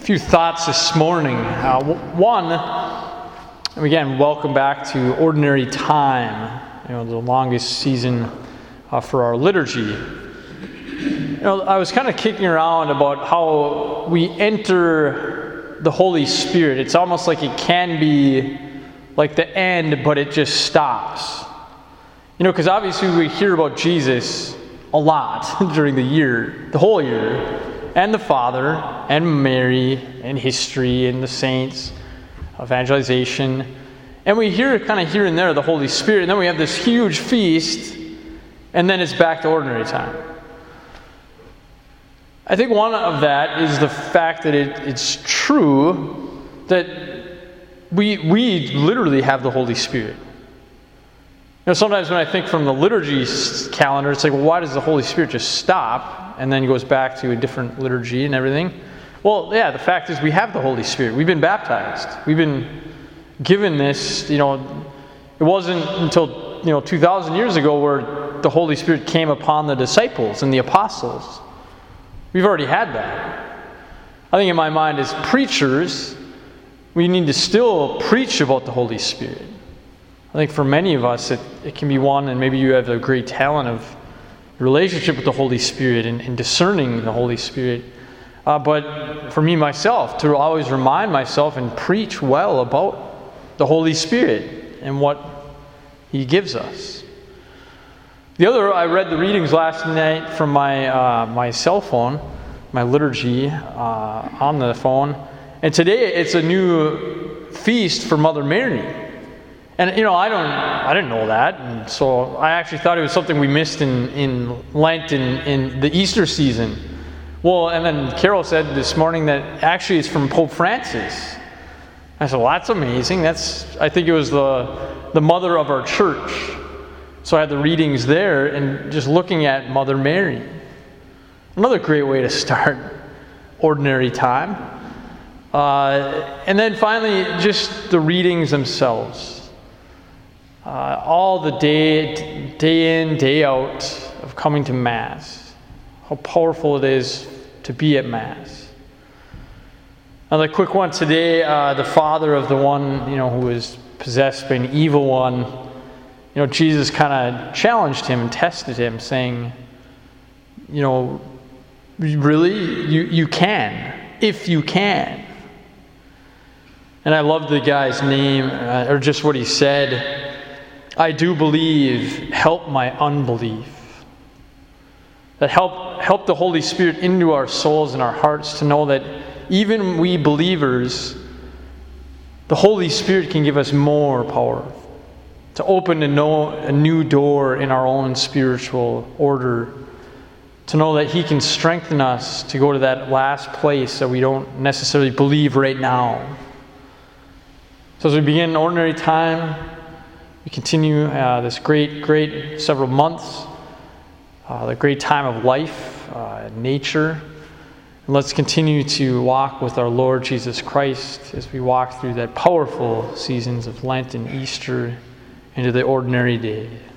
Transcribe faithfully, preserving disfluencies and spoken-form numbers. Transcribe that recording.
few thoughts this morning. Uh, one, and again, welcome back to Ordinary Time, you know, the longest season uh, for our liturgy. You know, I was kind of kicking around about how we enter the Holy Spirit. It's almost like it can be like the end, but it just stops. You know, because obviously we hear about Jesus a lot during the year, the whole year. And the Father, and Mary, and history, and the saints, evangelization. And we hear kind of here and there the Holy Spirit, and then we have this huge feast, and then it's back to ordinary time. I think one of that is the fact that it, it's true that we, we literally have the Holy Spirit. You know, sometimes when I think from the liturgy calendar, it's like, well, why does the Holy Spirit just stop and then goes back to a different liturgy and everything? Well, yeah, the fact is we have the Holy Spirit. We've been baptized. We've been given this, you know, it wasn't until, you know, two thousand years ago where the Holy Spirit came upon the disciples and the apostles. We've already had that. I think in my mind as preachers, we need to still preach about the Holy Spirit. I think for many of us, it, it can be one, and maybe you have a great talent of relationship with the Holy Spirit and, and discerning the Holy Spirit. Uh, but for me, myself, to always remind myself and preach well about the Holy Spirit and what He gives us. The other, I read the readings last night from my uh, my cell phone, my liturgy uh, on the phone. And today it's a new feast for Mother Mary. And, you know, I don't, I didn't know that, and so I actually thought it was something we missed in, in Lent, in, in the Easter season. Well, and then Carol said this morning that actually it's from Pope Francis. I said, well, that's amazing. That's, I think it was the, the mother of our church. So I had the readings there, and just looking at Mother Mary. Another great way to start ordinary time. Uh, and then finally, just the readings themselves. Uh, all the day, day in, day out of coming to Mass. How powerful it is to be at Mass. Another quick one today, uh, the father of the one, you know, who was possessed by an evil one. You know, Jesus kind of challenged him and tested him, saying, you know, really, you, you can, if you can. And I love the guy's name, uh, or just what he said. I do believe, help my unbelief. That help help the Holy Spirit into our souls and our hearts to know that even we believers, the Holy Spirit can give us more power to open a, no, a new door in our own spiritual order, to know that He can strengthen us to go to that last place that we don't necessarily believe right now. So as we begin ordinary time, we continue uh, this great, great several months, uh, the great time of life, uh, nature. And let's continue to walk with our Lord Jesus Christ as we walk through that powerful seasons of Lent and Easter into the ordinary day.